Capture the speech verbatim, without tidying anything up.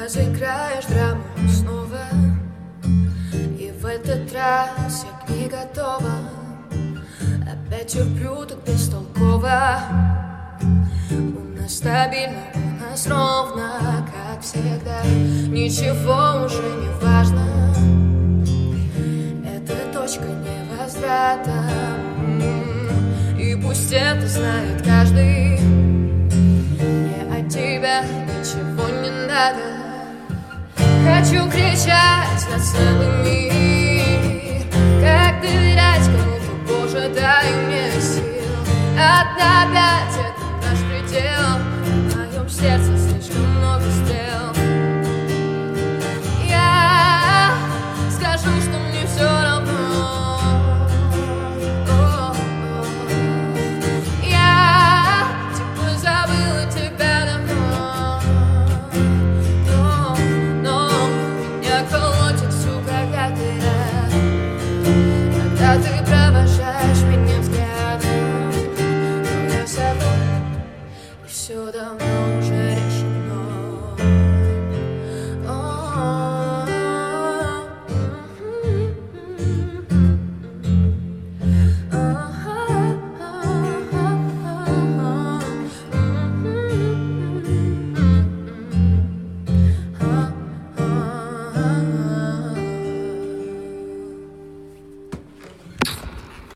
разыграешь драму снова. И в этот раз я к ней готова. Опять терплю так бестолково. У нас стабильно, у нас ровно, как всегда. Ничего уже не важно. Это точка невозврата. И пусть это знает каждый. Мне от тебя ничего не надо. Хочу кричать на целый мир, как доверять кому-то, Боже, дай мне сил. Опять это наш предел, в моем сердце слишком много стрел. Я скажу, что мне все равно. Я типа забыла тебя давно. Но, но меня колотит, сука, когда ты рядом. Когда ты прав.